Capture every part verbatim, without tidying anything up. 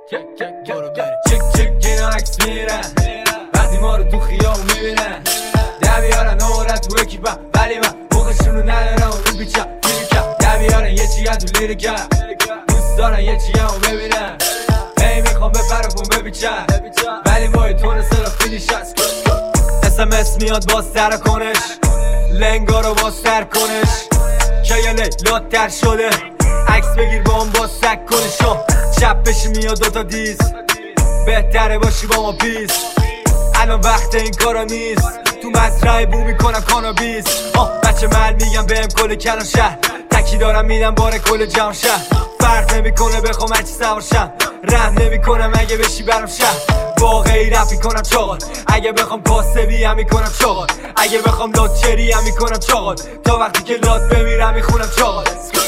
چک چک اینا عکس میرن وقتی ما رو تو خیام میبینن ده بیارن نورت تو اکیپم ولی من موقعشونو ندارم رو بیچم فیلکم ده بیارن یه چی از تو لیریکم دوست دارن یه چی همو ببینن هی میخوام بپرفون ببیچم ولی با تو نسل فیلیش هست اس ام اس میاد باز سر کنش لنگا رو باز سر کنش که یه لاتر شده عکس بگیر با هم باز سک کنشو چپ بشی میاد دوتا دیز بهتره باشی با ما پیس الان وقت این کارا نیست تو مزرعه بو میکنم کانابیس آه بچه مل میگم بهم کل کلان شهر تکی دارم میدم باره کل جهان شهر فرق نمیکنه بخوام هرچی سوار شم رحم نمیکنم اگه بشی برام شهر واقعی رفی کنم چاقال اگه بخوام کاسبی هم میکنم چاقال اگه بخوام لاتچری هم میکنم چاقال تا وقتی که لات بمیرم میخونم چاقال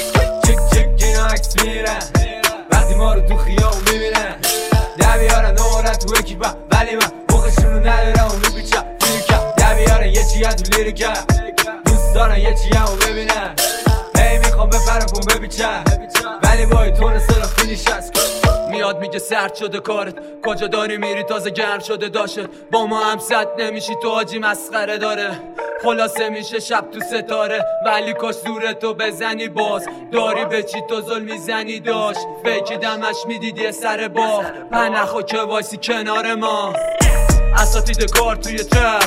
چک چک اینا عکس میرن وقتی ما رو تو خیام میبینن ده بیارن نورت تو اکیپم ولی من موقعشونو ندارم و میپیچم فیلکم ده بیارن یه چی از تو لیریکم دوست دارن یه چی همو ببینن هی میخوام بپرفون بپیچم ولی با تو نسل فیلیش هست میاد میگه سرد شده کارت کجا داری میری تازه گرم شده داشت با ما هم صد نمیشی تو حاجی مسخره داره خلاصه میشه شب تو ستاره ولی کاش زورتو بزنی باز داری به چی تو ظلم میزنی داشت فکر دمش میدیدی سر باغ پنخو که وایسی کنار ما اساتید کار توی ترپ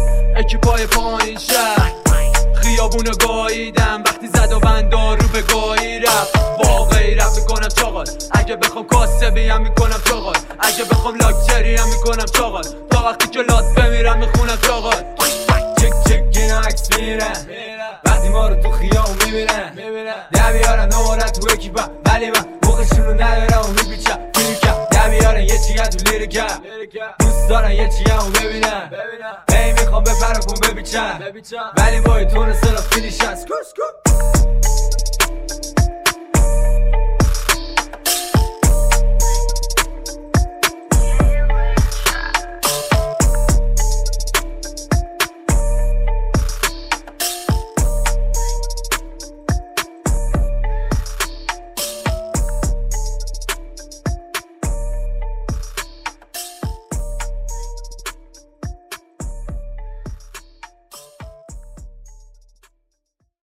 اکیپای پایین شهر خیابونو گاییدم وقتی زد و بندار رو به گاهی رفت واقعی رفت میکنم چاقال اگه بخوام کاسبی هم میکنم چاقال اگه بخوام لاکچری هم میکنم چاقال تا وقتی که لات بمیرم میخونم چاقال چک چک اینا عکس میرن وقتی ما رو تو خیام میبینن ده بیارن نورت تو اکیپم ولی من موقعشونو ندارم و میپیچم فیلکم ده بیارن یه چی از تو لیریکم دوست دارن یه چی همو ببینن هی میخوام بپرفون ببیچم ولی با تو نسل فیلیش هست